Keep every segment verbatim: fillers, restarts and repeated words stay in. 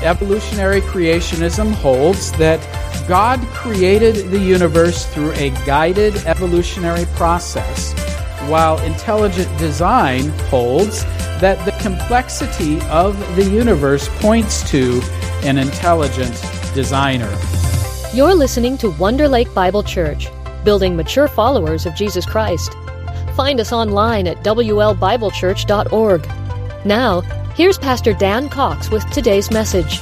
evolutionary creationism holds that God created the universe through a guided evolutionary process, while intelligent design holds that the complexity of the universe points to an intelligent designer. You're listening to Wonder Lake Bible Church, building mature followers of Jesus Christ. Find us online at w l bible church dot org. Now, here's Pastor Dan Cox with today's message.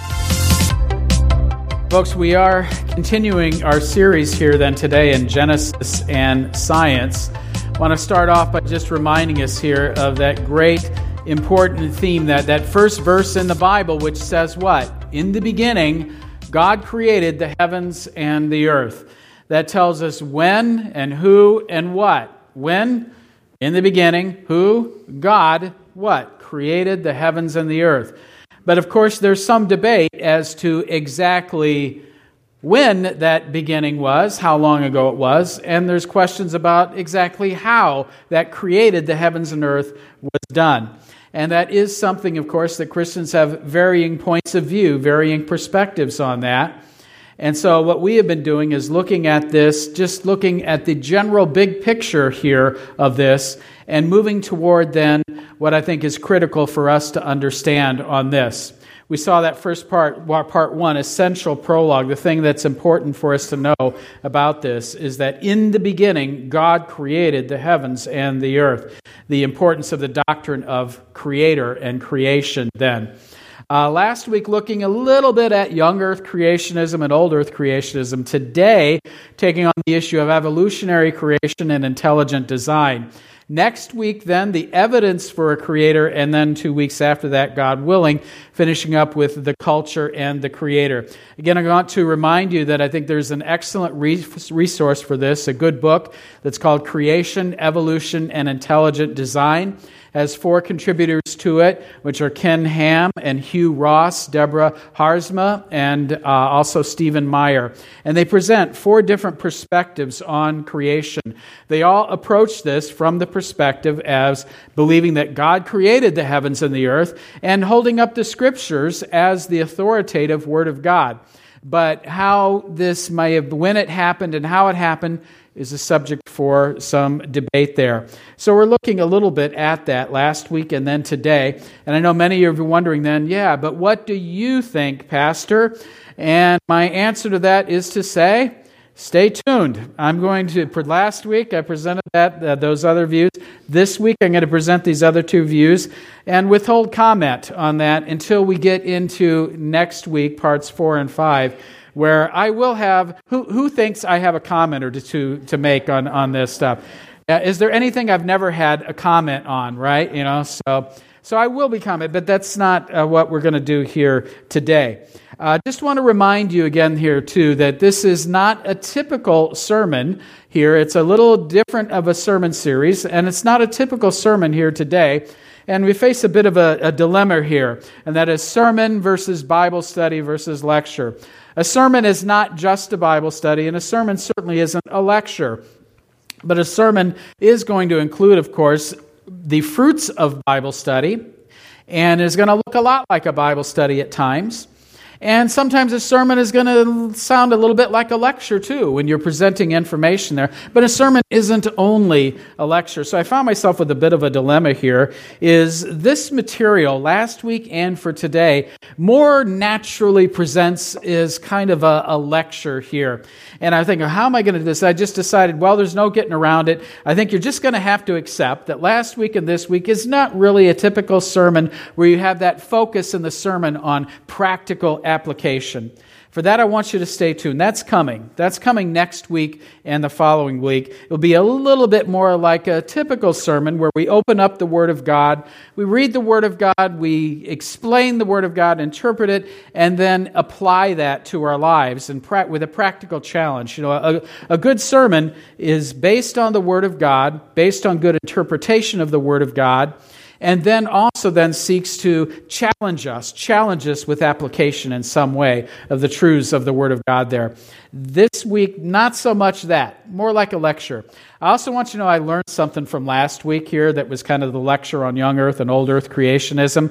Folks, we are continuing our series here then today in Genesis and science. I want to start off by just reminding us here of that great important theme, that, that first verse in the Bible, which says what? In the beginning, God created the heavens and the earth. That tells us when and who and what. When? In the beginning. Who? God. What? Created the heavens and the earth. But of course, there's some debate as to exactly when that beginning was, how long ago it was, and there's questions about exactly how that created the heavens and earth was done. And that is something, of course, that Christians have varying points of view, varying perspectives on that. And so what we have been doing is looking at this, just looking at the general big picture here of this, and moving toward then what I think is critical for us to understand on this. We saw that first part, part one, essential prologue. The thing that's important for us to know about this is that in the beginning, God created the heavens and the earth. The importance of the doctrine of creator and creation then. Uh, last week, looking a little bit at young earth creationism and old earth creationism. Today, taking on the issue of evolutionary creation and intelligent design. Next week, then, the evidence for a creator, and then two weeks after that, God willing, finishing up with the culture and the creator. Again, I want to remind you that I think there's an excellent resource for this, a good book that's called Creation, Evolution, and Intelligent Design. Has four contributors to it, which are Ken Ham and Hugh Ross, Deborah Harzma, and uh, also Stephen Meyer. And they present four different perspectives on creation. They all approach this from the perspective as believing that God created the heavens and the earth and holding up the Scriptures as the authoritative Word of God. But how this may have, when it happened and how it happened, is a subject for some debate there. So we're looking a little bit at that last week and then today. And I know many of you are wondering then, yeah, but what do you think, Pastor? And my answer to that is to say, stay tuned. I'm going to, for last week, I presented that uh, those other views. This week, I'm going to present these other two views and withhold comment on that until we get into next week, parts four and five, where I will have, who who thinks I have a comment or to to make on, on this stuff? Uh, is there anything I've never had a comment on, right? You know, so so I will be comment, but that's not uh, what we're going to do here today. I uh, just want to remind you again here, too, that this is not a typical sermon here. It's a little different of a sermon series, and it's not a typical sermon here today. And we face a bit of a, a dilemma here, and that is sermon versus Bible study versus lecture. A sermon is not just a Bible study, and a sermon certainly isn't a lecture. But a sermon is going to include, of course, the fruits of Bible study, and is going to look a lot like a Bible study at times. And sometimes a sermon is going to sound a little bit like a lecture too when you're presenting information there. But a sermon isn't only a lecture. So I found myself with a bit of a dilemma here. Is this material, last week and for today, more naturally presents as kind of a, a lecture here. And I think, how am I going to do this? I just decided, well, there's no getting around it. I think you're just going to have to accept that last week and this week is not really a typical sermon where you have that focus in the sermon on practical application. For that, I want you to stay tuned. That's coming. That's coming next week and the following week. It'll be a little bit more like a typical sermon where we open up the Word of God, we read the Word of God, we explain the Word of God, interpret it, and then apply that to our lives and pra- with a practical challenge. You know, a, a good sermon is based on the Word of God, based on good interpretation of the Word of God, and then also then seeks to challenge us, challenge us with application in some way of the truths of the Word of God there. This week, not so much that, more like a lecture. I also want you to know I learned something from last week here that was kind of the lecture on young earth and old earth creationism.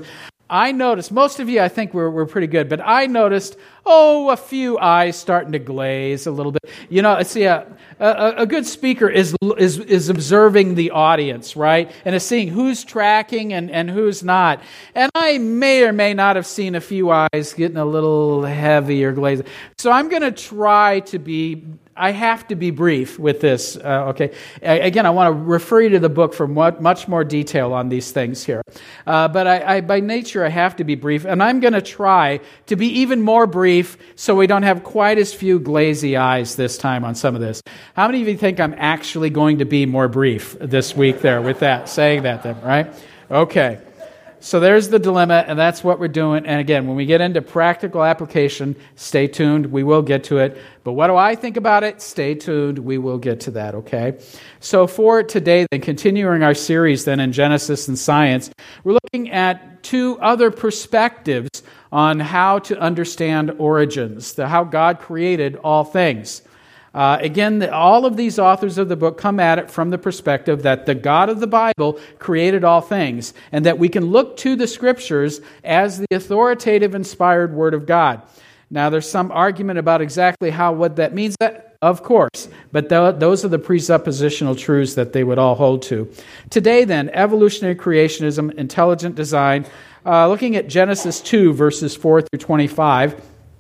I noticed, most of you, I think, were, were pretty good, but I noticed, oh, a few eyes starting to glaze a little bit. You know, see, a, a, a good speaker is, is is observing the audience, right? And is seeing who's tracking and, and who's not. And I may or may not have seen a few eyes getting a little heavy or glazed. So I'm going to try to be... I have to be brief with this, uh, okay? Again, I want to refer you to the book for much more detail on these things here. Uh, but I, I, by nature, I have to be brief, and I'm going to try to be even more brief so we don't have quite as few glazy eyes this time on some of this. How many of you think I'm actually going to be more brief this week there with that, saying that then, right? Okay. So there's the dilemma, and that's what we're doing. And again, when we get into practical application, stay tuned. We will get to it. But what do I think about it? Stay tuned. We will get to that, okay? So for today, then, continuing our series then in Genesis and Science, we're looking at two other perspectives on how to understand origins, the, how God created all things. Uh, again, the, all of these authors of the book come at it from the perspective that the God of the Bible created all things, and that we can look to the Scriptures as the authoritative, inspired Word of God. Now, there's some argument about exactly how what that means, that, of course, but th- those are the presuppositional truths that they would all hold to. Today, then, evolutionary creationism, intelligent design, uh, looking at Genesis two, verses four through twenty-five.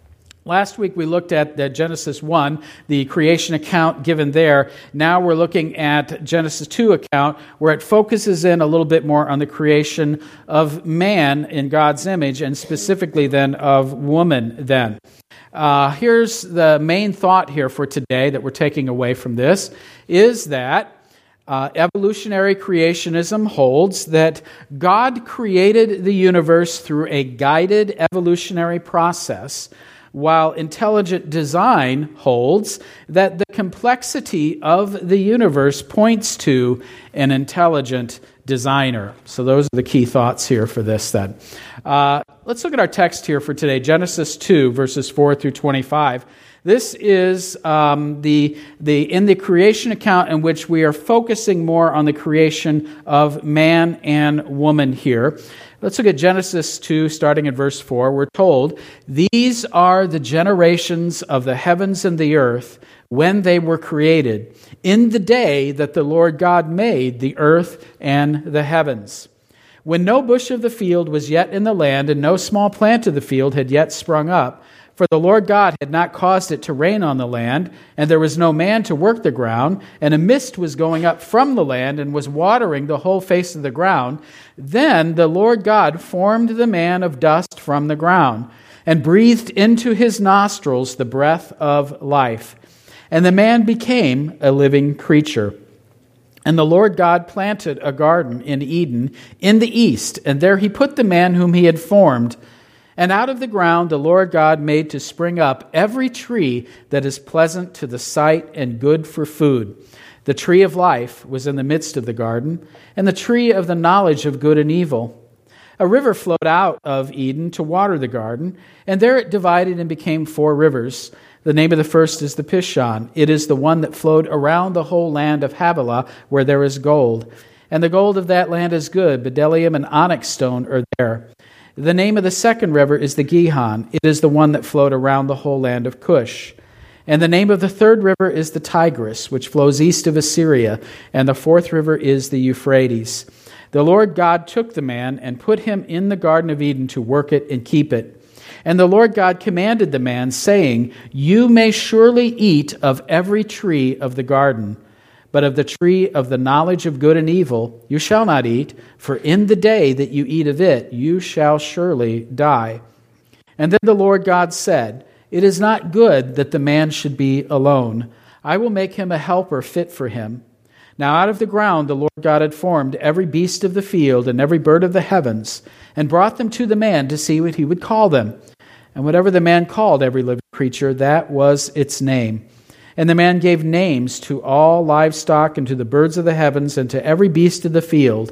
Last week we looked at the Genesis one, the creation account given there. Now we're looking at Genesis two account, where it focuses in a little bit more on the creation of man in God's image, and specifically then of woman then. Uh, here's the main thought here for today that we're taking away from this, is that uh, evolutionary creationism holds that God created the universe through a guided evolutionary process, while intelligent design holds that the complexity of the universe points to an intelligent designer. So those are the key thoughts here for this then. Uh, let's look at our text here for today, Genesis two, verses four through twenty-five. This is um, the the in the creation account in which we are focusing more on the creation of man and woman here. Let's look at Genesis two, starting at verse four. We're told, "These are the generations of the heavens and the earth when they were created, in the day that the Lord God made the earth and the heavens. When no bush of the field was yet in the land, and no small plant of the field had yet sprung up, for the Lord God had not caused it to rain on the land, and there was no man to work the ground, and a mist was going up from the land and was watering the whole face of the ground. Then the Lord God formed the man of dust from the ground, and breathed into his nostrils the breath of life. And the man became a living creature. And the Lord God planted a garden in Eden in the east, and there he put the man whom he had formed. And out of the ground the Lord God made to spring up every tree that is pleasant to the sight and good for food. The tree of life was in the midst of the garden, and the tree of the knowledge of good and evil. A river flowed out of Eden to water the garden, and there it divided and became four rivers. The name of the first is the Pishon. It is the one that flowed around the whole land of Havilah, where there is gold. And the gold of that land is good. Bdellium and onyx stone are there. The name of the second river is the Gihon. It is the one that flowed around the whole land of Cush. And the name of the third river is the Tigris, which flows east of Assyria. And the fourth river is the Euphrates. The Lord God took the man and put him in the Garden of Eden to work it and keep it. And the Lord God commanded the man, saying, "You may surely eat of every tree of the garden, but of the tree of the knowledge of good and evil you shall not eat, for in the day that you eat of it you shall surely die." And then the Lord God said, "It is not good that the man should be alone. I will make him a helper fit for him." Now out of the ground the Lord God had formed every beast of the field and every bird of the heavens, and brought them to the man to see what he would call them. And whatever the man called every living creature, that was its name. And the man gave names to all livestock and to the birds of the heavens and to every beast of the field.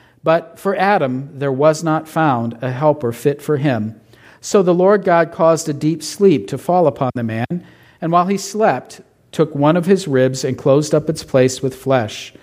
But for Adam there was not found a helper fit for him. So the Lord God caused a deep sleep to fall upon the man, and while he slept, took one of his ribs and closed up its place with flesh.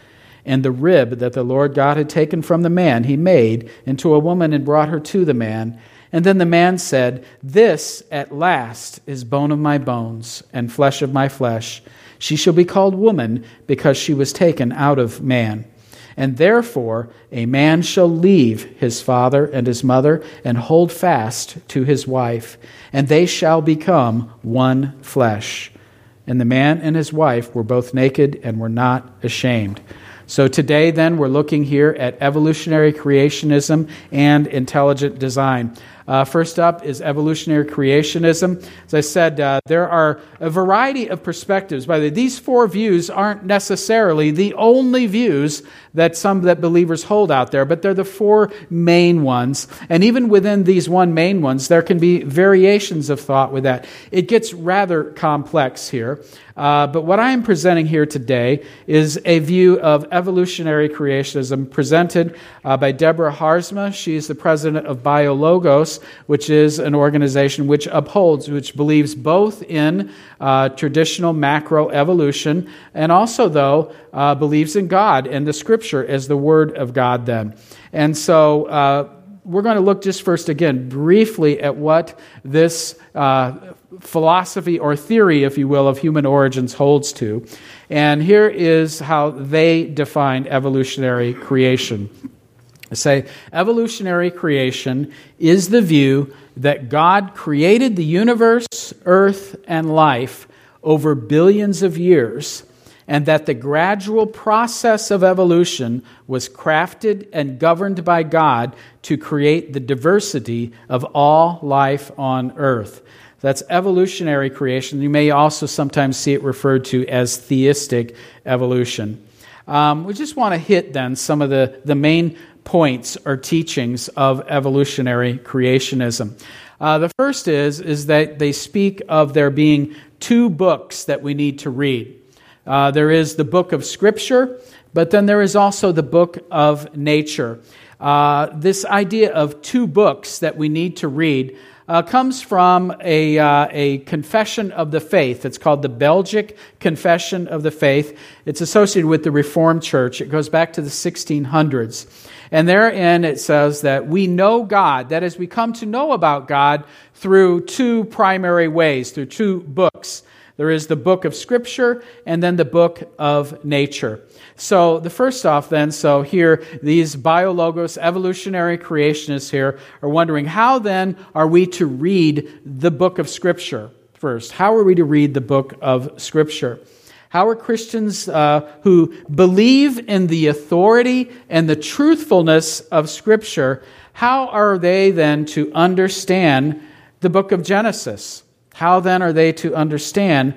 And the rib that the Lord God had taken from the man, he made into a woman and brought her to the man. And then the man said, "This at last is bone of my bones and flesh of my flesh. She shall be called woman because she was taken out of man. And therefore a man shall leave his father and his mother and hold fast to his wife, and they shall become one flesh. And the man and his wife were both naked and were not ashamed." So today then we're looking here at evolutionary creationism and intelligent design. Uh, first up is evolutionary creationism. As I said, uh, there are a variety of perspectives. By the way, these four views aren't necessarily the only views that some that believers hold out there, but they're the four main ones. And even within these one main ones, there can be variations of thought with that. It gets rather complex here. Uh, but what I am presenting here today is a view of evolutionary creationism presented uh, by Deborah Harzma. She is the president of BioLogos, which is an organization which upholds, which believes both in uh, traditional macroevolution and also, though, uh, believes in God and the Scripture as the Word of God then. And so uh, we're going to look just first again briefly at what this uh, philosophy or theory, if you will, of human origins holds to. And here is how they define evolutionary creation. They say, evolutionary creation is the view that God created the universe, earth, and life over billions of years, and that the gradual process of evolution was crafted and governed by God to create the diversity of all life on earth. That's evolutionary creation. You may also sometimes see it referred to as theistic evolution. Um, we just want to hit then some of the, the main points or teachings of evolutionary creationism. Uh, the first is, is that they speak of there being two books that we need to read. Uh, there is the book of Scripture, but then there is also the book of nature. Uh, this idea of two books that we need to read uh, comes from a, uh, a confession of the faith. It's called the Belgic Confession of the Faith. It's associated with the Reformed Church. It goes back to the sixteen hundreds. And therein it says that we know God, that is, we come to know about God through two primary ways, through two books. There is the book of Scripture and then the book of nature. So the first off then, so here, these BioLogos evolutionary creationists here are wondering, how then are we to read the book of Scripture first? How are we to read the book of Scripture? How are Christians uh, who believe in the authority and the truthfulness of Scripture, how are they then to understand the book of Genesis? How then are they to understand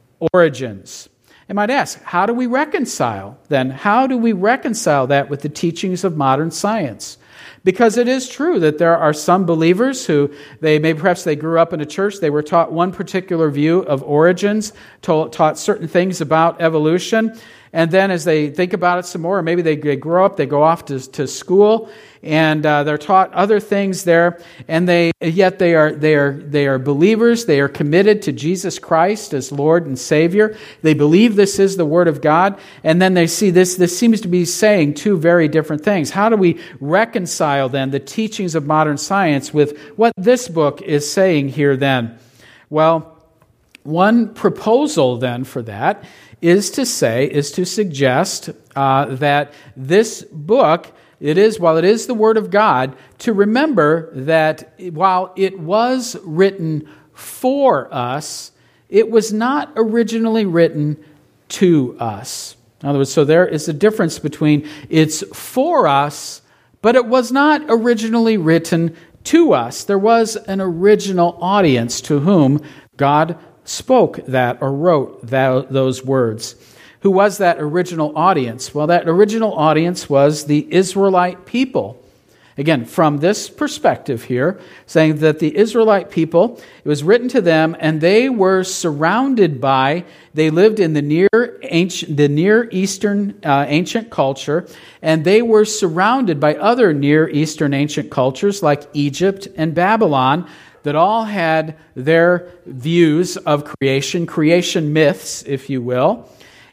origins? I might ask, how do we reconcile then? How do we reconcile that with the teachings of modern science? Because it is true that there are some believers who, they maybe perhaps they grew up in a church, they were taught one particular view of origins, taught, taught certain things about evolution, and then as they think about it some more, or maybe they, they grow up, they go off to, to school, and uh, they're taught other things there, and they yet they are they are they are believers. They are committed to Jesus Christ as Lord and Savior. They believe this is the Word of God, and then they see this. This seems to be saying two very different things. How do we reconcile then the teachings of modern science with what this book is saying here? Then, well, one proposal then for that is to say is to suggest uh, that this book. It is, while it is the Word of God, to remember that while it was written for us, it was not originally written to us. In other words, so there is a difference between it's for us, but it was not originally written to us. There was an original audience to whom God spoke that or wrote that, those words. Who was that original audience? Well, that original audience was the Israelite people. Again, from this perspective here, saying that the Israelite people, it was written to them, and they were surrounded by, they lived in the near ancient, the Near Eastern uh, ancient culture, and they were surrounded by other Near Eastern ancient cultures like Egypt and Babylon, that all had their views of creation, creation myths, if you will.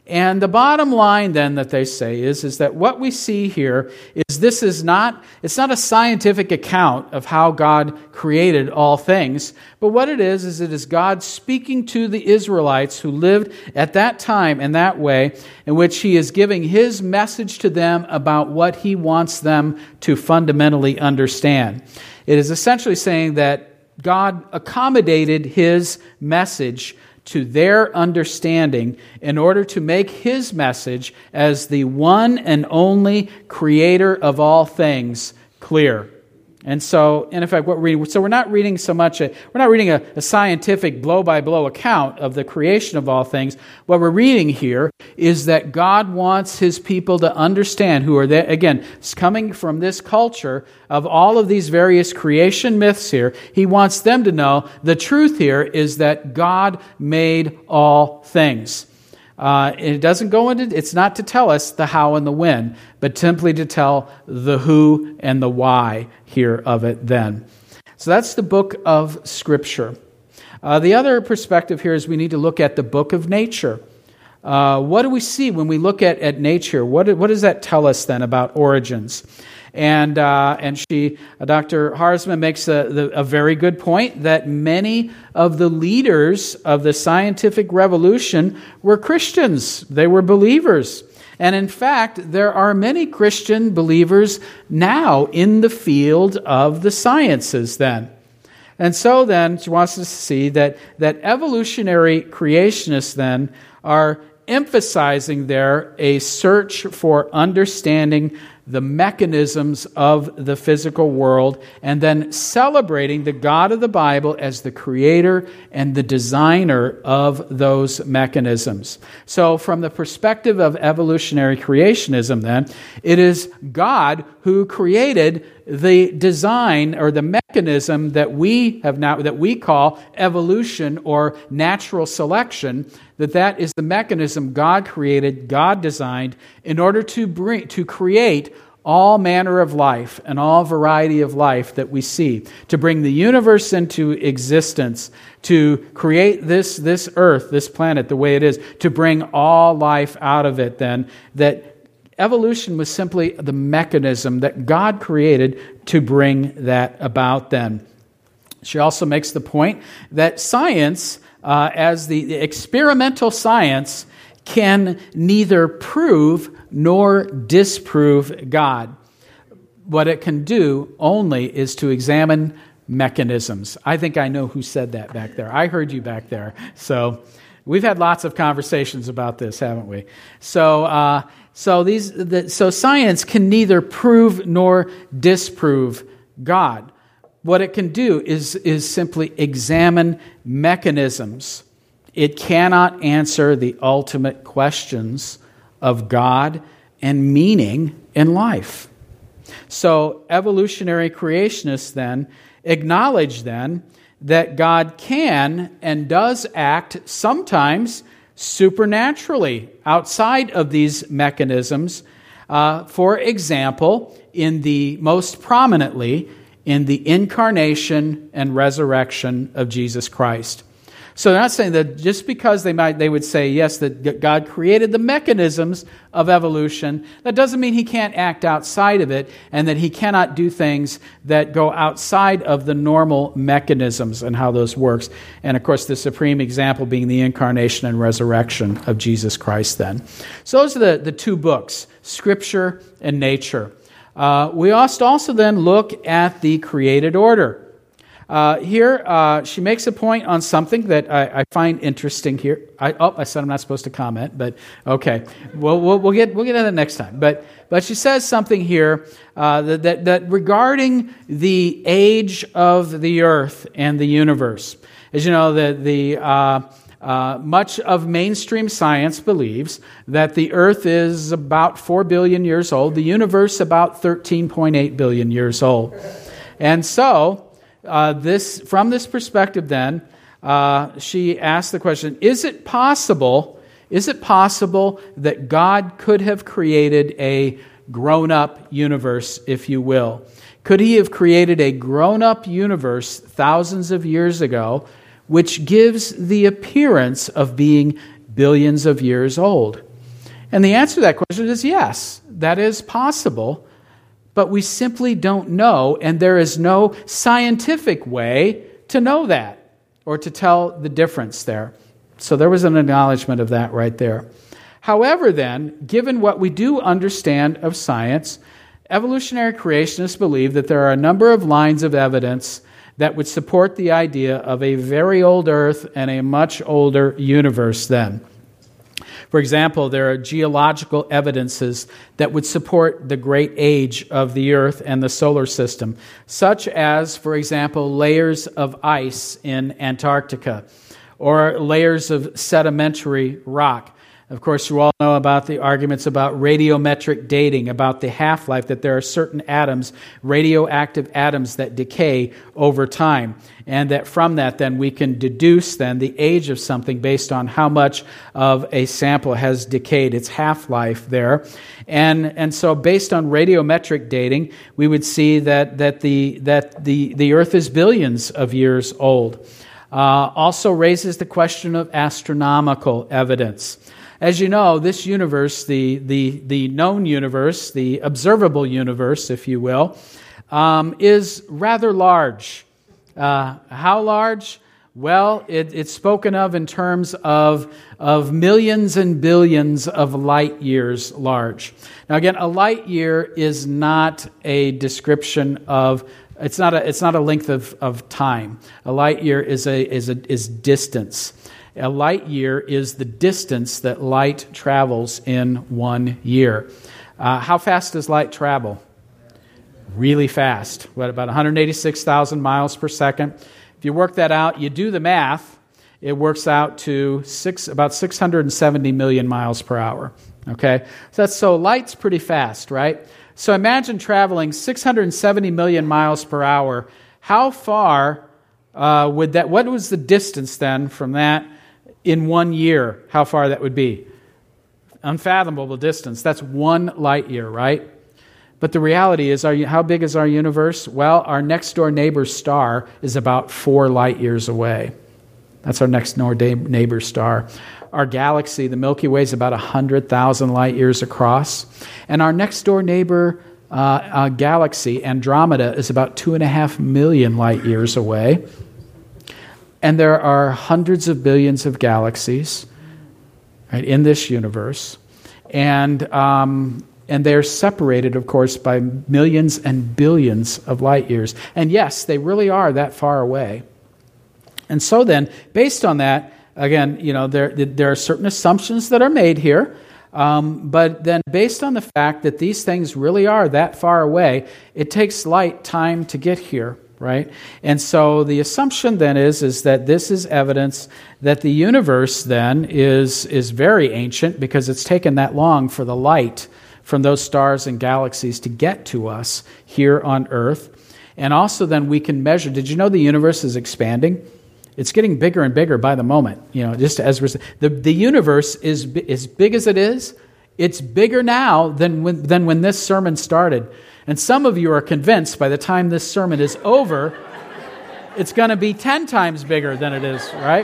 And the bottom line then that they say is, is that what we see here is this is not, it's not a scientific account of how God created all things, but what it is, is it is God speaking to the Israelites who lived at that time in that way, in which He is giving His message to them about what He wants them to fundamentally understand. It is essentially saying that God accommodated His message to their understanding in order to make His message as the one and only creator of all things clear. And so, in effect, what we're reading, so we're not reading so much, a, we're not reading a, a scientific blow-by-blow account of the creation of all things. What we're reading here is that God wants His people to understand, who are there, again, coming from this culture of all of these various creation myths here. He wants them to know the truth here is that God made all things. Uh, it doesn't go into, it's not to tell us the how and the when, but simply to tell the who and the why here of it then. So that's the book of Scripture. Uh, the other perspective here is we need to look at the book of nature. Uh, what do we see when we look at, at nature? What, what does that tell us then about origins? And uh, and she, uh, Doctor Harzman makes a, the, a very good point that many of the leaders of the scientific revolution were Christians. They were believers. And in fact, there are many Christian believers now in the field of the sciences then. And so then, she wants us to see that, that evolutionary creationists then are emphasizing there a search for understanding the mechanisms of the physical world, and then celebrating the God of the Bible as the creator and the designer of those mechanisms. So from the perspective of evolutionary creationism then, it is God who created the design or the mechanism that we have now, that we call evolution or natural selection, that that is the mechanism God created, God designed in order to bring, to create all manner of life and all variety of life that we see, to bring the universe into existence, to create this, this earth, this planet the way it is, to bring all life out of it then, that evolution was simply the mechanism that God created to bring that about then. She also makes the point that science, uh, as the, the experimental science, can neither prove nor disprove God. What it can do only is to examine mechanisms. I think I know who said that back there. I heard you back there. So we've had lots of conversations about this, haven't we? So, uh, so these, the, so science can neither prove nor disprove God. What it can do is is simply examine mechanisms. It cannot answer the ultimate questions of God and meaning in life. So evolutionary creationists then acknowledge then that God can and does act sometimes supernaturally outside of these mechanisms. Uh, for example, in the most prominently in the incarnation and resurrection of Jesus Christ. So they're not saying that just because they might, they would say, yes, that God created the mechanisms of evolution, that doesn't mean He can't act outside of it, and that He cannot do things that go outside of the normal mechanisms and how those works. And of course, the supreme example being the incarnation and resurrection of Jesus Christ then. So those are the, the two books, Scripture and Nature. Uh, we must also then look at the created order. Uh, here, uh, she makes a point on something that I, I find interesting here. I, oh, I said I'm not supposed to comment, but okay, we'll, we'll, we'll get we'll get to that next time. But but she says something here uh, that, that that regarding the age of the earth and the universe. As you know, the the uh, uh, much of mainstream science believes that the earth is about four billion years old, the universe about thirteen point eight billion years old, and so. Uh, this, from this perspective, then, uh, she asked the question: Is it possible? Is it possible that God could have created a grown-up universe, if you will? Could He have created a grown-up universe thousands of years ago, which gives the appearance of being billions of years old? And the answer to that question is yes, that is possible, but we simply don't know, and there is no scientific way to know that or to tell the difference there. So there was an acknowledgement of that right there. However, then, given what we do understand of science, evolutionary creationists believe that there are a number of lines of evidence that would support the idea of a very old Earth and a much older universe then. For example, there are geological evidences that would support the great age of the Earth and the solar system, such as, for example, layers of ice in Antarctica or layers of sedimentary rock. Of course, you all know about the arguments about radiometric dating, about the half-life, that there are certain atoms, radioactive atoms, that decay over time. And that from that, then, we can deduce, then, the age of something based on how much of a sample has decayed, its half-life there. And and so based on radiometric dating, we would see that, that, the, that the, the Earth is billions of years old. Uh, also raises the question of astronomical evidence. As you know, this universe, the, the, the known universe, the observable universe, if you will, um, is rather large. Uh, how large? Well, it, it's spoken of in terms of, of millions and billions of light years large. Now again, a light year is not a description of, it's not a, it's not a length of, of time. A light year is a, is a, is distance. A light year is the distance that light travels in one year. Uh, how fast does light travel? Really fast. What, about one hundred eighty-six thousand miles per second? If you work that out, you do the math, it works out to six, about six hundred seventy million miles per hour. Okay? So, that's, so light's pretty fast, right? So imagine traveling six hundred seventy million miles per hour. How far uh, would that, what was the distance then from that in one year? How far that would be? Unfathomable distance. That's one light year, right? But the reality is, our, how big is our universe? Well, our next door neighbor's star is about four light years away. That's our next door neighbor star. Our galaxy, the Milky Way, is about one hundred thousand light years across. And our next door neighbor uh, uh, galaxy, Andromeda, is about two and a half million light years away. And there are hundreds of billions of galaxies, right, in this universe. And um, and they're separated, of course, by millions and billions of light years. And yes, they really are that far away. And so then, based on that, again, you know, there there are certain assumptions that are made here. Um, but then based on the fact that these things really are that far away, it takes light time to get here. Right? And so the assumption then is, is that this is evidence that the universe then is, is very ancient because it's taken that long for the light from those stars and galaxies to get to us here on Earth. And also then we can measure, did you know the universe is expanding? It's getting bigger and bigger by the moment. You know, just as we're, the, the universe is as big as it is, it's bigger now than when, than when this sermon started. And some of you are convinced by the time this sermon is over, it's going to be ten times bigger than it is, right?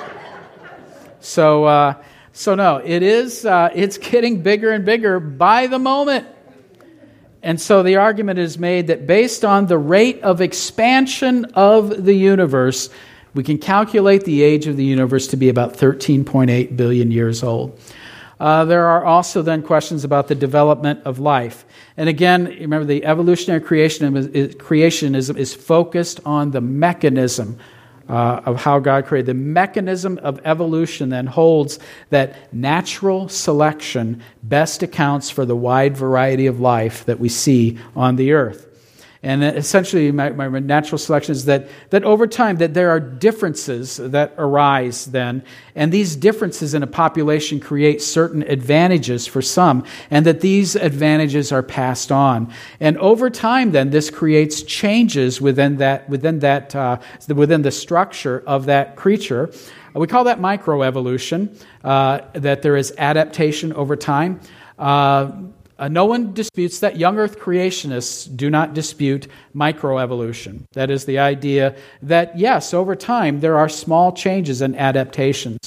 So, uh, so no, it is. Uh, it's getting bigger and bigger by the moment. And so the argument is made that based on the rate of expansion of the universe, we can calculate the age of the universe to be about thirteen point eight billion years old. Uh, there are also then questions about the development of life. And again, remember the evolutionary creationism is, creationism is focused on the mechanism uh, of how God created. The mechanism of evolution then holds that natural selection best accounts for the wide variety of life that we see on the earth. And essentially, my, my natural selection is that, that over time, that there are differences that arise then, and these differences in a population create certain advantages for some, and that these advantages are passed on. And over time, then, this creates changes within that, within that, uh, within the structure of that creature. We call that microevolution. Uh, that there is adaptation over time. Uh, Uh, no one disputes that. Young earth creationists do not dispute microevolution. That is the idea that, yes, over time there are small changes and adaptations.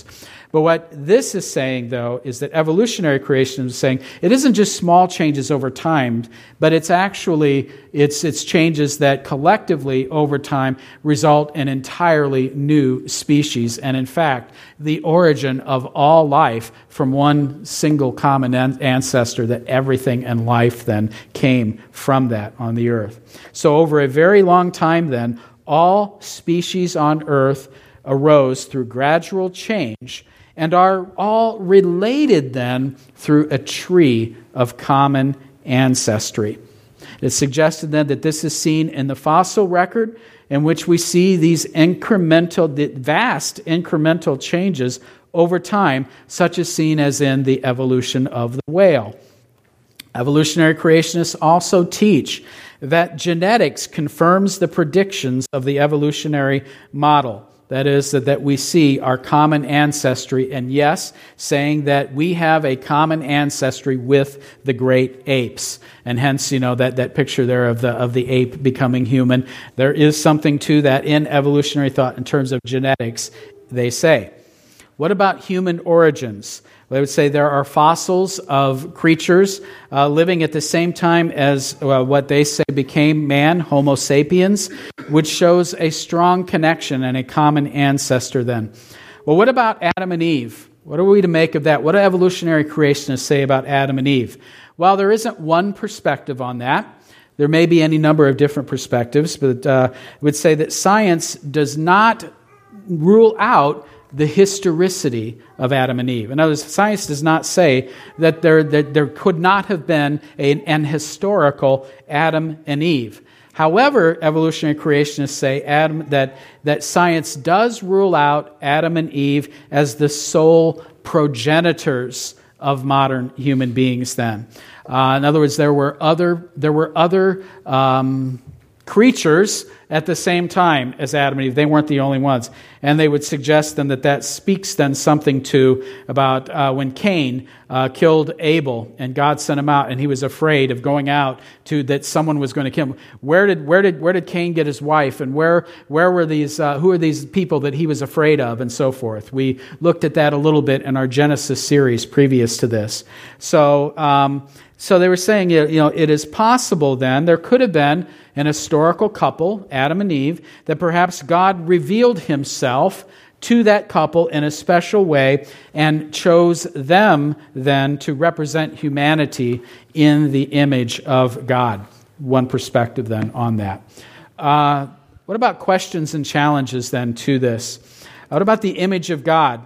But what this is saying, though, is that evolutionary creationism is saying it isn't just small changes over time, but it's actually it's it's changes that collectively over time result in entirely new species, and in fact, the origin of all life from one single common an- ancestor, that everything in life then came from that on the earth. So over a very long time then, all species on earth arose through gradual change and are all related then through a tree of common ancestry. It's suggested then that this is seen in the fossil record, in which we see these incremental, vast incremental changes over time, such as seen as in the evolution of the whale. Evolutionary creationists also teach that genetics confirms the predictions of the evolutionary model. That is, that, that we see our common ancestry, and yes, saying that we have a common ancestry with the great apes. And hence, you know, that, that picture there of the of the ape becoming human. There is something to that in evolutionary thought in terms of genetics, they say. What about human origins? They would say there are fossils of creatures uh, living at the same time as uh, what they say became man, Homo sapiens, which shows a strong connection and a common ancestor then. Well, what about Adam and Eve? What are we to make of that? What do evolutionary creationists say about Adam and Eve? Well, there isn't one perspective on that. There may be any number of different perspectives, but uh, I would say that science does not rule out the historicity of Adam and Eve. In other words, science does not say that there, that there could not have been a, an historical Adam and Eve. However, evolutionary creationists say Adam, that, that science does rule out Adam and Eve as the sole progenitors of modern human beings then. Uh, in other words, there were other, there were other um, creatures at the same time as Adam and Eve. They weren't the only ones. And they would suggest then that that speaks then something to about uh, when Cain uh, killed Abel and God sent him out and he was afraid of going out to that someone was going to kill him. Where did where did where did Cain get his wife, and where where were these uh, who are these people that he was afraid of, and so forth. We looked at that a little bit in our Genesis series previous to this. So um, so they were saying, you know, it is possible then there could have been an historical couple, Adam and Eve, that perhaps God revealed himself to that couple in a special way and chose them then to represent humanity in the image of God. One perspective then on that. Uh, what about questions and challenges then to this? What about the image of God?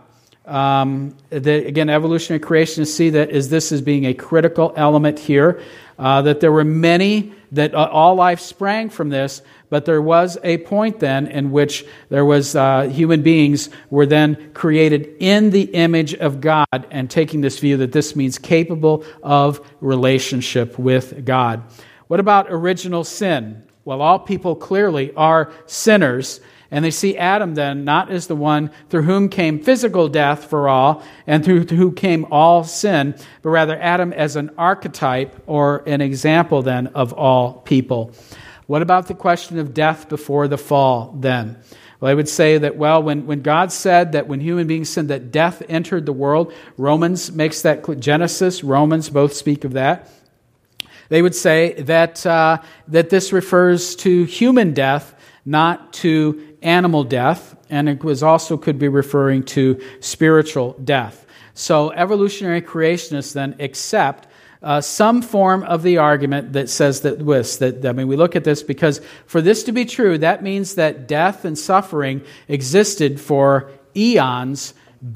Um, the, again, evolutionary creationists see that as this as being a critical element here, uh, that there were many, that uh, all life sprang from this, but there was a point then in which there was uh, human beings were then created in the image of God, and taking this view that this means capable of relationship with God. What about original sin? Well, all people clearly are sinners, and they see Adam then not as the one through whom came physical death for all and through whom came all sin, but rather Adam as an archetype or an example then of all people. What about the question of death before the fall then? Well, I would say that, well, when, when God said that when human beings sinned that death entered the world, Romans makes that clear. Genesis, Romans both speak of that. They would say that uh, that this refers to human death, not to animal death, and it was also could be referring to spiritual death. So evolutionary creationists then accept uh, some form of the argument that says that this, that I mean, we look at this because for this to be true, that means that death and suffering existed for eons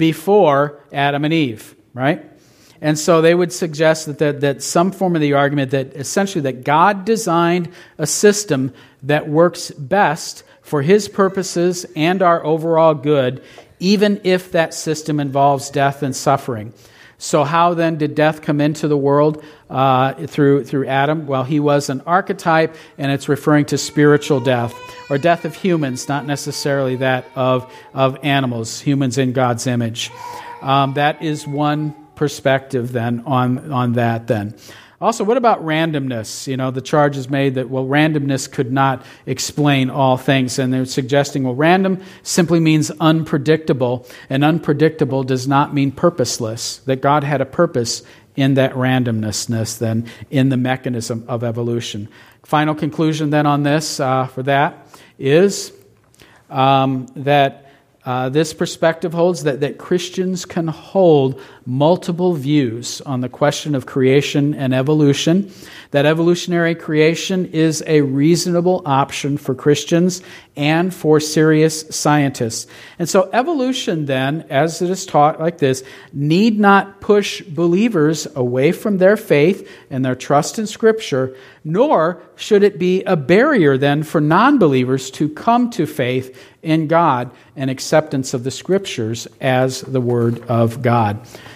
before Adam and Eve, right? And so they would suggest that, that that some form of the argument that essentially that God designed a system that works best for His purposes and our overall good, even if that system involves death and suffering. So how then did death come into the world uh, through through Adam? Well, he was an archetype, and it's referring to spiritual death, or death of humans, not necessarily that of, of animals, humans in God's image. Um, that is one perspective then on, on that then. Also, what about randomness? You know, the charge is made that, well, randomness could not explain all things. And they're suggesting, well, random simply means unpredictable. And unpredictable does not mean purposeless. That God had a purpose in that randomness, then, in the mechanism of evolution. Final conclusion then on this, uh, for that, is um, that Uh, this perspective holds that, that Christians can hold multiple views on the question of creation and evolution, that evolutionary creation is a reasonable option for Christians and for serious scientists. And so evolution then, as it is taught like this, need not push believers away from their faith and their trust in Scripture, nor should it be a barrier then for non-believers to come to faith in God and acceptance of the Scriptures as the Word of God.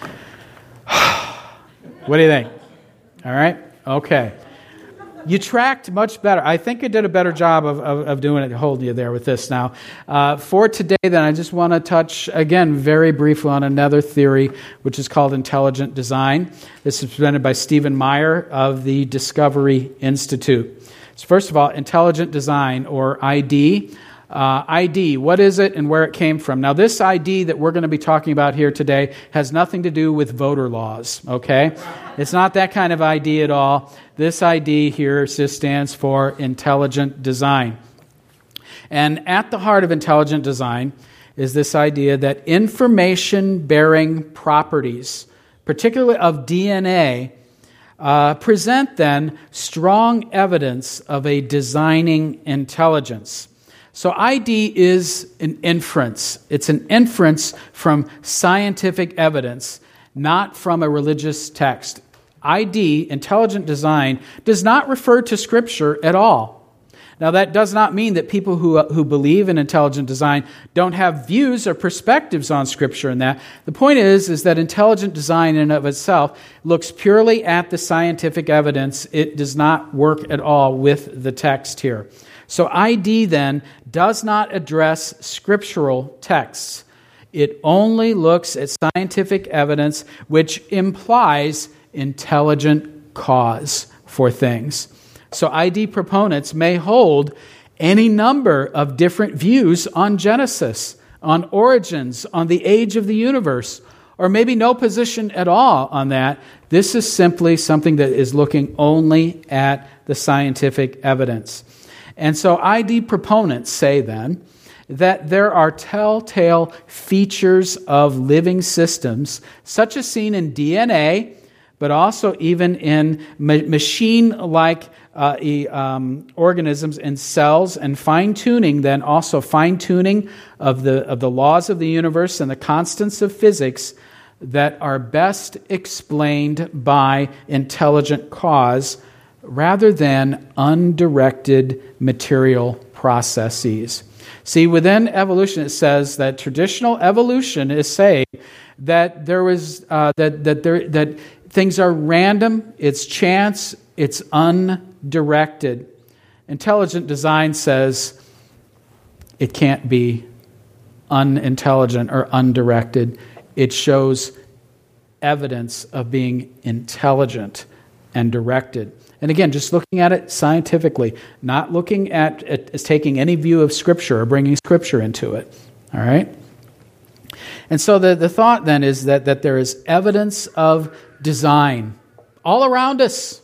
What do you think? All right? Okay. You tracked much better. I think I did a better job of, of, of doing it, holding you there with this now. Uh, for today, then, I just want to touch, again, very briefly on another theory, which is called intelligent design. This is presented by Stephen Meyer of the Discovery Institute. So first of all, intelligent design, or I D. Uh, I D, what is it and where it came from? Now, this I D that we're going to be talking about here today has nothing to do with voter laws, okay? It's not that kind of I D at all. This I D here just stands for intelligent design. And at the heart of intelligent design is this idea that information-bearing properties, particularly of D N A, uh, present then strong evidence of a designing intelligence. So I D is an inference. It's an inference from scientific evidence, not from a religious text. I D, intelligent design, does not refer to Scripture at all. Now, that does not mean that people who who believe in intelligent design don't have views or perspectives on Scripture and that. The point is, is that intelligent design in and of itself looks purely at the scientific evidence. It does not work at all with the text here. So I D then does not address scriptural texts. It only looks at scientific evidence which implies intelligent cause for things. So I D proponents may hold any number of different views on Genesis, on origins, on the age of the universe, or maybe no position at all on that. This is simply something that is looking only at the scientific evidence. And so I D proponents say then that there are telltale features of living systems, such as seen in D N A, but also even in ma- machine-like uh, e, um, organisms in cells, and fine-tuning, then also fine-tuning of the, of the laws of the universe and the constants of physics that are best explained by intelligent cause rather than undirected material processes. See, within evolution, it says that traditional evolution is saying that there was uh, that that there that things are random, it's chance, it's undirected. Intelligent design says it can't be unintelligent or undirected. It shows evidence of being intelligent and directed. And again, just looking at it scientifically, not looking at it as taking any view of Scripture or bringing Scripture into it. All right? And so the, the thought then is that, that there is evidence of design all around us,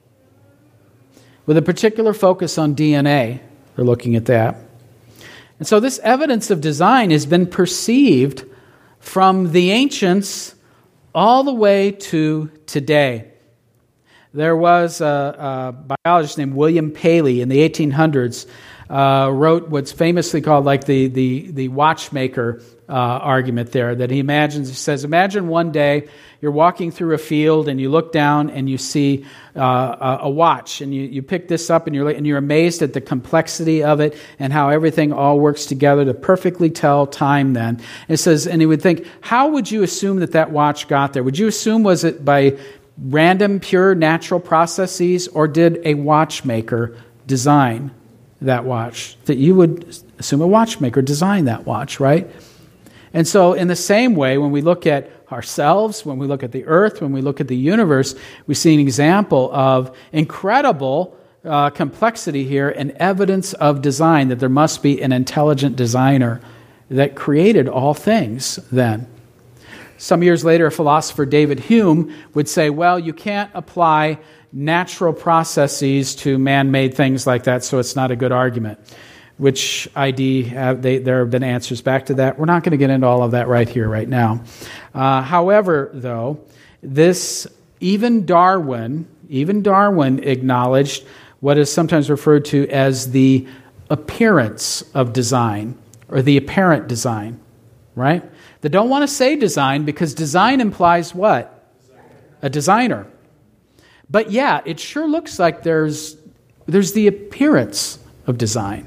with a particular focus on D N A. They're looking at that. And so this evidence of design has been perceived from the ancients all the way to today. There was a, a biologist named William Paley in the eighteen hundreds, uh, wrote what's famously called like the the, the watchmaker uh, argument there, that he imagines, he says, imagine one day you're walking through a field and you look down and you see uh, a, a watch, and you, you pick this up and you're and you're amazed at the complexity of it and how everything all works together to perfectly tell time then. It says, and he would think, how would you assume that that watch got there? Would you assume, was it by random, pure, natural processes, or did a watchmaker design that watch? That you would assume a watchmaker designed that watch, right? And so in the same way, when we look at ourselves, when we look at the earth, when we look at the universe, we see an example of incredible uh, complexity here and evidence of design, that there must be an intelligent designer that created all things then. Some years later, a philosopher, David Hume, would say, well, you can't apply natural processes to man-made things like that, so it's not a good argument. Which I D, have, they, there have been answers back to that. We're not going to get into all of that right here, right now. Uh, however, though, this, even Darwin, even Darwin acknowledged what is sometimes referred to as the appearance of design, or the apparent design, right? They don't want to say design because design implies what? A designer. But yeah, it sure looks like there's there's the appearance of design.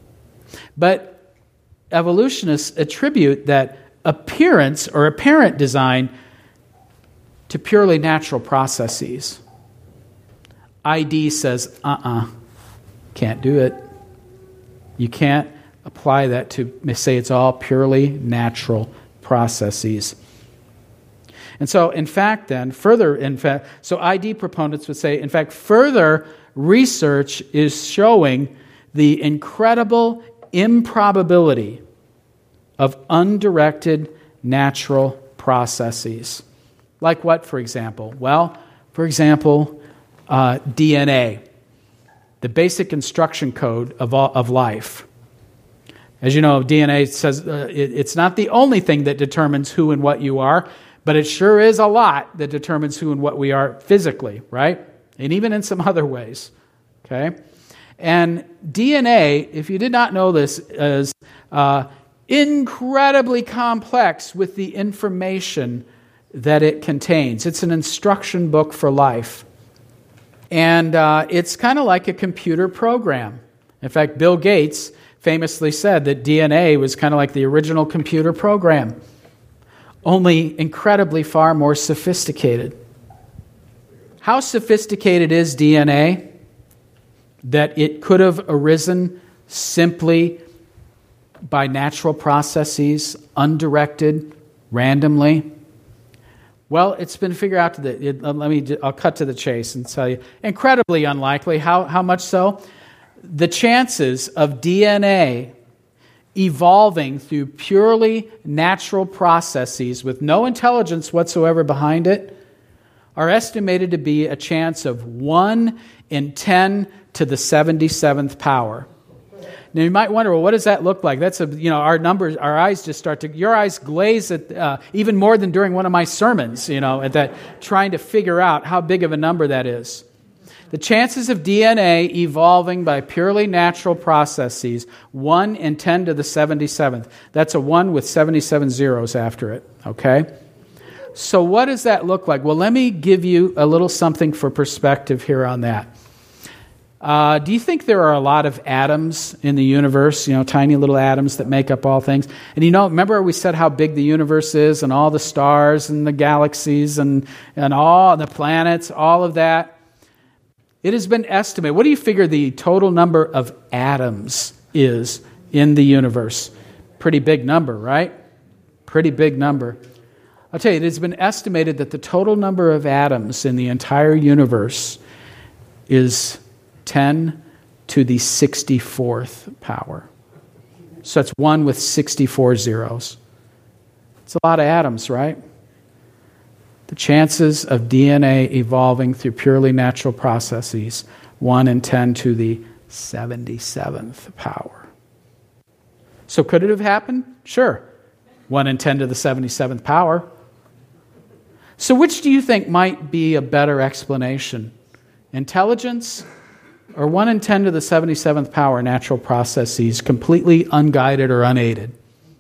But evolutionists attribute that appearance or apparent design to purely natural processes. I D says, uh-uh, can't do it. You can't apply that to say it's all purely natural processes. And so, in fact, then, further, in fact, so I D proponents would say, in fact, further research is showing the incredible improbability of undirected natural processes. Like what, for example? Well, for example, uh, D N A, the basic instruction code of all, of life. As you know, D N A says uh, it, it's not the only thing that determines who and what you are, but it sure is a lot that determines who and what we are physically, right? And even in some other ways, okay? And D N A, if you did not know this, is uh, incredibly complex with the information that it contains. It's an instruction book for life. And uh, it's kind of like a computer program. In fact, Bill Gates famously said that D N A was kind of like the original computer program, only incredibly far more sophisticated. How sophisticated is D N A? That it could have arisen simply by natural processes, undirected, randomly. Well, it's been figured out to the, it, let me, I'll cut to the chase and tell you, incredibly unlikely. How, how much so? The chances of D N A evolving through purely natural processes with no intelligence whatsoever behind it are estimated to be a chance of one in ten to the seventy-seventh power. Now you might wonder, well, what does that look like? That's a, you know, our numbers, our eyes just start to, your eyes glaze at, uh, even more than during one of my sermons, you know, at that, trying to figure out how big of a number that is. The chances of D N A evolving by purely natural processes, one in ten to the seventy-seventh. That's a one with seventy-seven zeros after it, okay? So what does that look like? Well, let me give you a little something for perspective here on that. Uh, do you think there are a lot of atoms in the universe, you know, tiny little atoms that make up all things? And you know, remember we said how big the universe is and all the stars and the galaxies and, and all the planets, all of that? It has been estimated. What do you figure the total number of atoms is in the universe? Pretty big number, right? Pretty big number. I'll tell you, it has been estimated that the total number of atoms in the entire universe is ten to the sixty-fourth power. So that's one with sixty-four zeros. It's a lot of atoms, right? The chances of D N A evolving through purely natural processes, one in ten to the seventy-seventh power. So could it have happened? Sure. one in ten to the seventy-seventh power. So which do you think might be a better explanation? Intelligence or one in ten to the seventy-seventh power natural processes, completely unguided or unaided?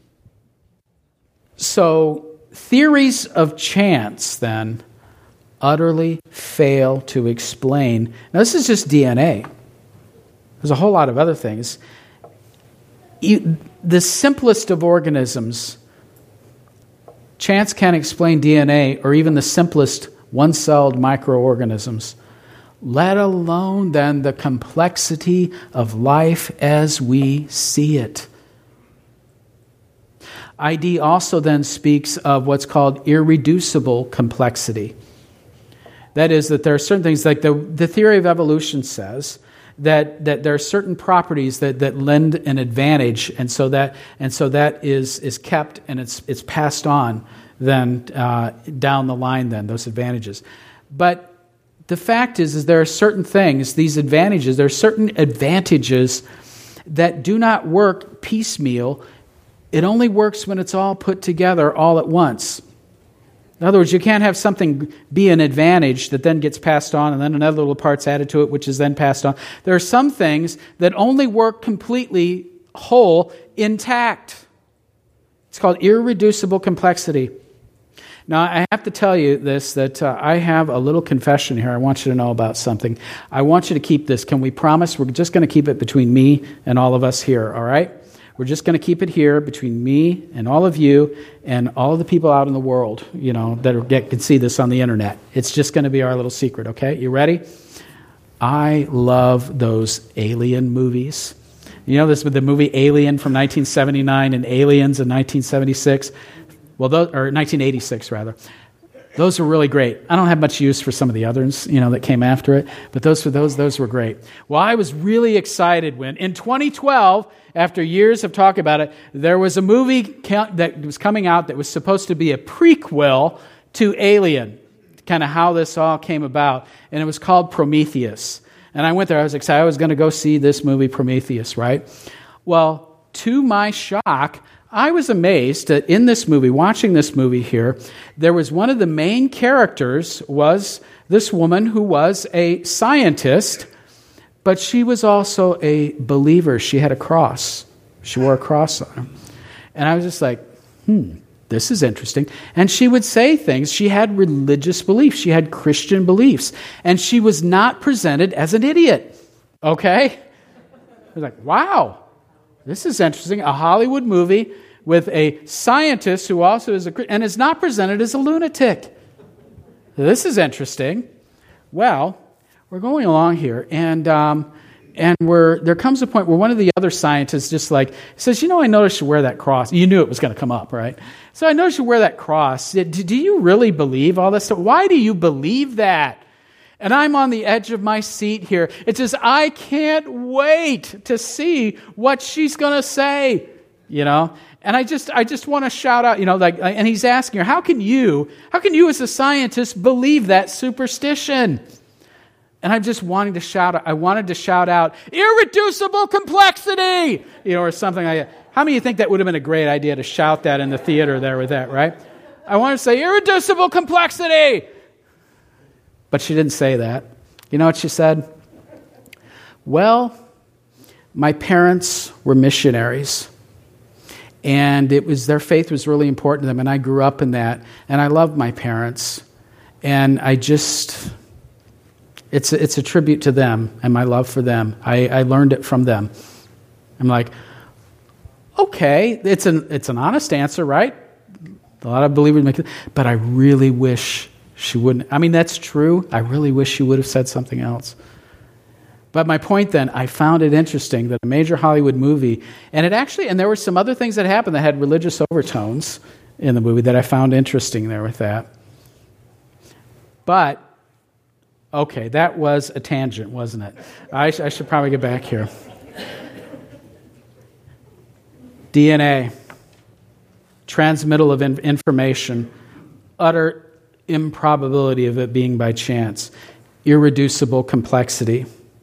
So theories of chance, then, utterly fail to explain. Now, this is just D N A. There's a whole lot of other things. The simplest of organisms, chance can't explain D N A, or even the simplest one-celled microorganisms, let alone then the complexity of life as we see it. I D also then speaks of what's called irreducible complexity. That is, that there are certain things, like the, the theory of evolution says, that, that there are certain properties that, that lend an advantage, and so that and so that is is kept and it's it's passed on then uh, down the line then, those advantages. But the fact is, is there are certain things, these advantages, there are certain advantages that do not work piecemeal. It only works when it's all put together all at once. In other words, you can't have something be an advantage that then gets passed on and then another little part's added to it, which is then passed on. There are some things that only work completely whole, intact. It's called irreducible complexity. Now, I have to tell you this, that uh, I have a little confession here. I want you to know about something. I want you to keep this. Can we promise we're just going to keep it between me and all of us here, all right? We're just going to keep it here between me and all of you and all of the people out in the world, you know, that are, get, can see this on the internet. It's just going to be our little secret, okay? You ready? I love those alien movies. You know this with the movie Alien from nineteen seventy-nine and Aliens in nineteen seventy-six? Well, those, or nineteen eighty-six, rather. Those were really great. I don't have much use for some of the others, you know, that came after it, but those for those those were great. Well, I was really excited when, in twenty twelve, after years of talking about it, there was a movie that was coming out that was supposed to be a prequel to Alien, kind of how this all came about, and it was called Prometheus. And I went there, I was excited, I was going to go see this movie, Prometheus, right? Well, to my shock, I was amazed that in this movie, watching this movie here, there was one of the main characters was this woman who was a scientist, but she was also a believer. She had a cross. She wore a cross on her. And I was just like, hmm, this is interesting. And she would say things. She had religious beliefs. She had Christian beliefs. And she was not presented as an idiot. Okay? I was like, wow. This is interesting. A Hollywood movie with a scientist who also is a and is not presented as a lunatic. This is interesting. Well, we're going along here, and um, and we're there comes a point where one of the other scientists just like says, "You know, I noticed you wear that cross." You knew it was going to come up, right? So I noticed you wear that cross. Do you really believe all this stuff? Why do you believe that? And I'm on the edge of my seat here. It's just, I can't wait to see what she's going to say, you know? And I just I just want to shout out, you know, like, and he's asking her, how can you, how can you as a scientist believe that superstition? And I'm just wanting to shout out, I wanted to shout out, irreducible complexity, you know, or something like that. How many of you think that would have been a great idea to shout that in the theater there with that, right? I want to say, irreducible complexity. But she didn't say that. You know what she said? Well, my parents were missionaries, and it was their faith was really important to them, and I grew up in that, and I love my parents, and I just, it's a, it's a tribute to them and my love for them. I, I learned it from them. I'm like, okay, it's an it's an honest answer, right? A lot of believers make it, but I really wish she wouldn't. I mean, that's true. I really wish she would have said something else. But my point then, I found it interesting that a major Hollywood movie, and it actually, and there were some other things that happened that had religious overtones in the movie that I found interesting there with that. But, okay, that was a tangent, wasn't it? I, sh- I should probably get back here. D N A, transmittal of in- information, utter improbability of it being by chance, irreducible complexity.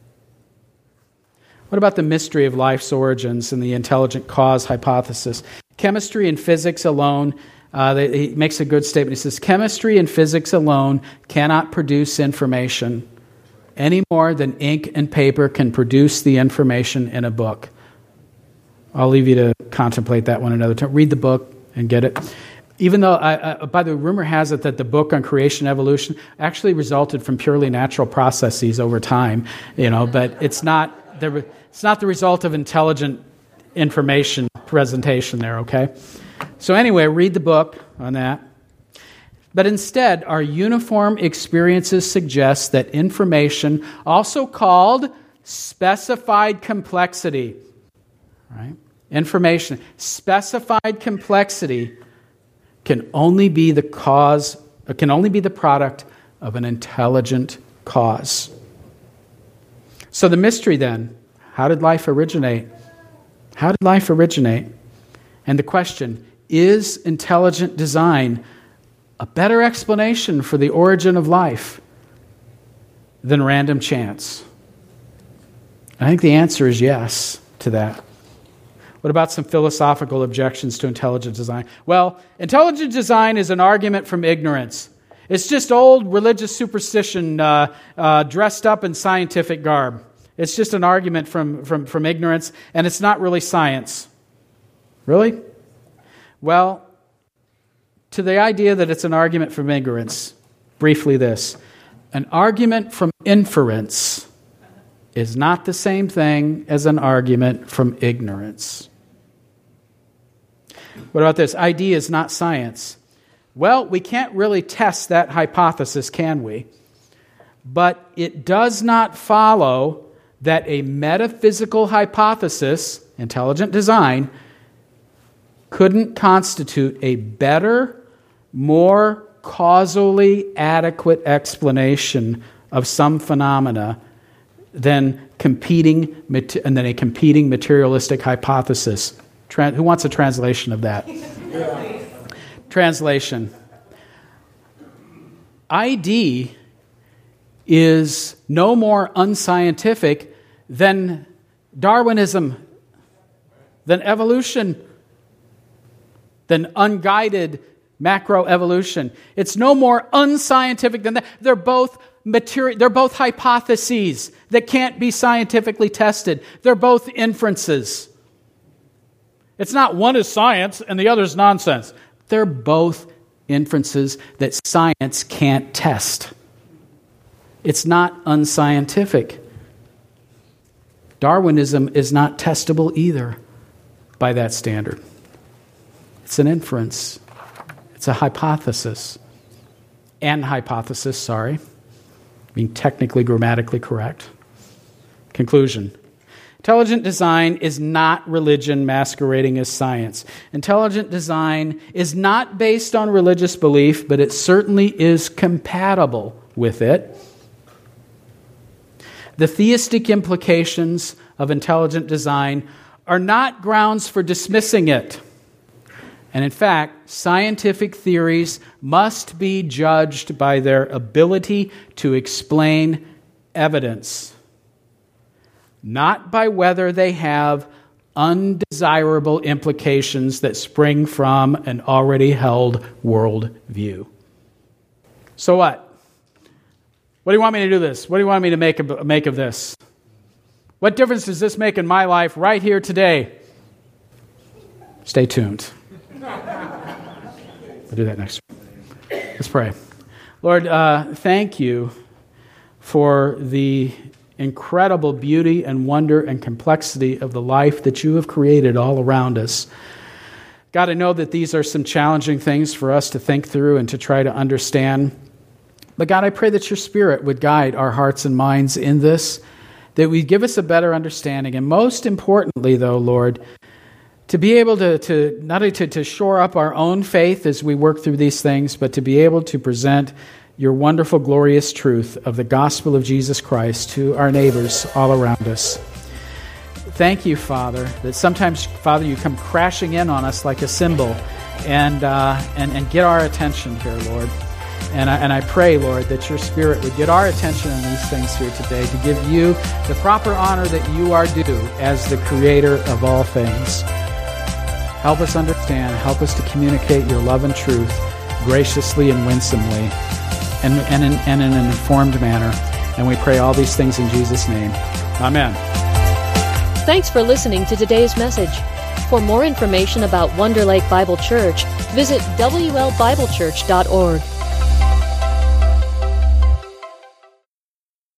What about the mystery of life's origins and the intelligent cause hypothesis? Chemistry and physics alone, uh, they, he makes a good statement. He says, chemistry and physics alone cannot produce information any more than ink and paper can produce the information in a book. I'll leave you to contemplate that one another time. Read the book and get it. Even though, I, I, by the way, rumor has it that the book on creation and evolution actually resulted from purely natural processes over time, you know, but it's not the, it's not the result of intelligent information presentation there, okay? So anyway, read the book on that. But instead, our uniform experiences suggest that information, also called specified complexity, right? information, specified complexity can only be the cause, can only be the product of an intelligent cause. So the mystery then, how did life originate? How did life originate? And the question, is intelligent design a better explanation for the origin of life than random chance? I think the answer is yes to that. What about some philosophical objections to intelligent design? Well, intelligent design is an argument from ignorance. It's just old religious superstition uh, uh, dressed up in scientific garb. It's just an argument from, from, from ignorance, and it's not really science. Really? Well, to the idea that it's an argument from ignorance, briefly this. An argument from inference is not the same thing as an argument from ignorance. What about this? I D is not science. Well, we can't really test that hypothesis, can we? But it does not follow that a metaphysical hypothesis, intelligent design, couldn't constitute a better, more causally adequate explanation of some phenomena than competing and then a competing materialistic hypothesis. Tran- who wants a translation of that? Yeah. Translation. I D is no more unscientific than Darwinism, than evolution, than unguided macroevolution. It's no more unscientific than that. They're both material, they're both hypotheses that can't be scientifically tested. They're both inferences. It's not one is science and the other is nonsense. They're both inferences that science can't test. It's not unscientific. Darwinism is not testable either by that standard. It's an inference. It's a hypothesis. An hypothesis, sorry. Being technically, grammatically correct. Conclusion. Intelligent design is not religion masquerading as science. Intelligent design is not based on religious belief, but it certainly is compatible with it. The theistic implications of intelligent design are not grounds for dismissing it. And in fact, scientific theories must be judged by their ability to explain evidence, not by whether they have undesirable implications that spring from an already held worldview. So what? What do you want me to do this? What do you want me to make of, make of this? What difference does this make in my life right here today? Stay tuned. We'll do that next week. Let's pray. Lord, uh, thank you for the incredible beauty and wonder and complexity of the life that you have created all around us. God, I know that these are some challenging things for us to think through and to try to understand. But God, I pray that your Spirit would guide our hearts and minds in this, that we give us a better understanding. And most importantly, though, Lord, to be able to, to not only to, to shore up our own faith as we work through these things, but to be able to present your wonderful, glorious truth of the gospel of Jesus Christ to our neighbors all around us. Thank you, Father, that sometimes, Father, you come crashing in on us like a cymbal and uh, and, and get our attention here, Lord. And I, and I pray, Lord, that your Spirit would get our attention in these things here today to give you the proper honor that you are due as the creator of all things. Help us understand, help us to communicate your love and truth graciously and winsomely and, and, in, and in an informed manner. And we pray all these things in Jesus' name. Amen. Thanks for listening to today's message. For more information about Wonder Lake Bible Church, visit W L Bible Church dot org.